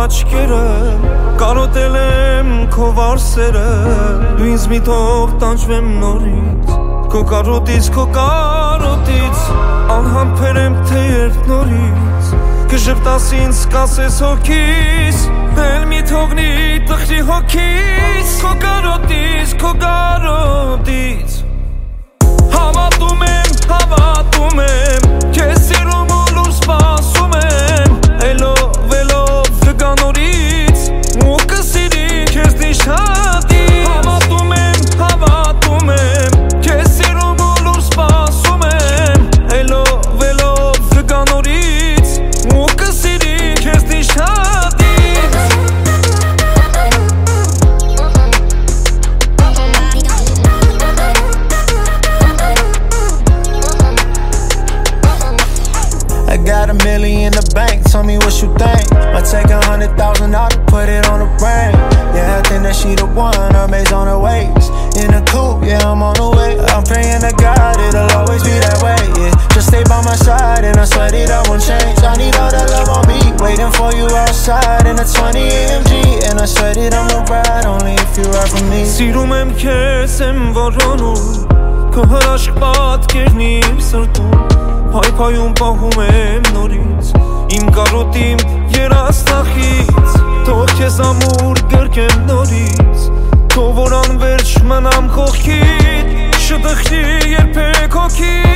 աչքերը կարոտել եմ քո վարսերը դու ինձ մի թող տանջվեմ նորից քո կարոտից անհամբեր եմ թե երբ նորից կժպտաս ինձ կասես հոգիս էլ մի թողնի տխրի հոգիս քո կարոտից Հավատում եմ Քեզ սիրում ու լուր սպասում եմ Էլով կգա նորից ու կսիրի քեզ նիշատից Հավատում եմ Քեզ սիրում ու լուր սպասում եմ Էլով կգա նորից ու կսիրի քեզ նիշատից I got $1 million in the bank, tell me what you think I take 100,000 out and put it on the ring Yeah, I think that she the one, her maid's on her waist In a coupe, yeah, I'm on the way I'm praying to God, it'll always be that way, yeah Just stay by my side and I swear that I won't change I need all that love on me, waiting for you outside In a 20 AMG, and I swear that I'ma ride only if you ride for me Սիրում եմ քեզ եմ որոնում Քո հրաշք պատկերն իմ սրտում Փայփայում պահում եմ նորից Իմ կարոտիմ երաստախից Թող քեզ ամուր գրկեմ նորից Թող որ անվերջ մնամ կողքիդ Շտխի երբեք հոգիդ